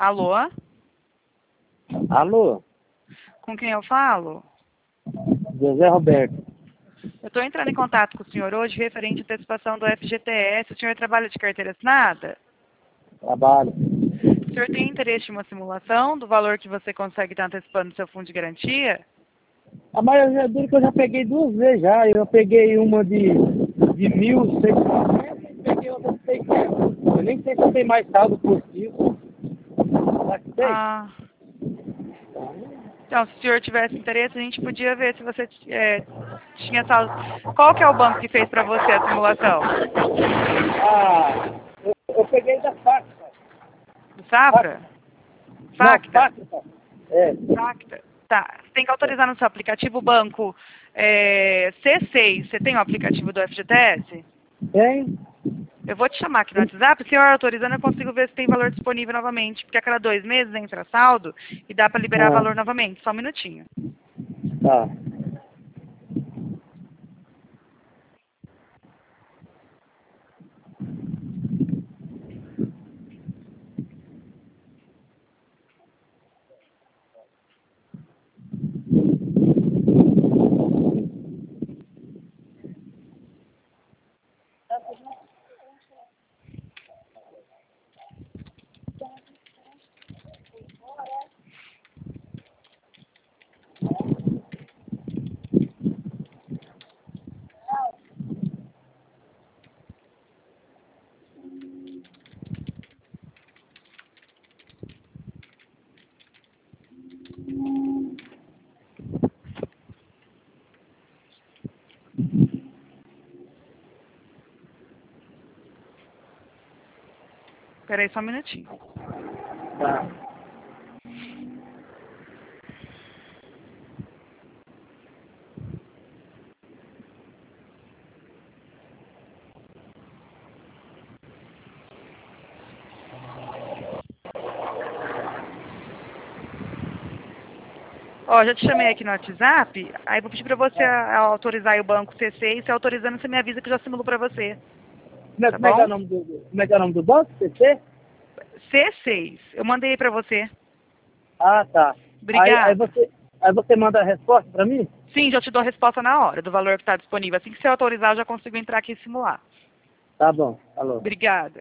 Alô? Alô? Com quem eu falo? José Roberto. Eu estou entrando em contato com o senhor hoje referente à antecipação do FGTS. O senhor trabalha de carteira assinada? Trabalho. O senhor tem interesse em uma simulação do valor que você consegue estar antecipando no seu fundo de garantia? A maioria dele que eu já peguei 2 vezes já. Eu peguei uma de 1.600 e peguei outra de 600. Eu nem sei se eu tenho mais saldo positivo. Será que tem? Ah. Então, se o senhor tivesse interesse, a gente podia ver se você tinha saldo. Qual que é o banco que fez para você a simulação? Ah, eu peguei da Facta. Do Safra? Não, Facta? Facta. É. Facta. Tá. Você tem que autorizar no seu aplicativo o banco C6. Você tem o aplicativo do FGTS? Tem? Eu vou te chamar aqui no WhatsApp. Se eu autorizando, eu consigo ver se tem valor disponível novamente. Porque a cada 2 meses entra saldo e dá para liberar Ah, valor novamente. Só um minutinho. tá. Espera aí só um minutinho. Tá. Ó, já te chamei aqui no WhatsApp. Aí vou pedir para você autorizar aí o banco C6. Se autorizando, você me avisa que eu já simulo para você. Tá Como é que é o bom? nome como é que é o nome do banco? CC? C6. Eu mandei para você. Ah, tá. Aí Obrigada. você manda a resposta pra mim? Sim, já te dou a resposta na hora do valor que está disponível. Assim que você autorizar, eu já consigo entrar aqui e simular. Tá bom. Alô. Obrigada.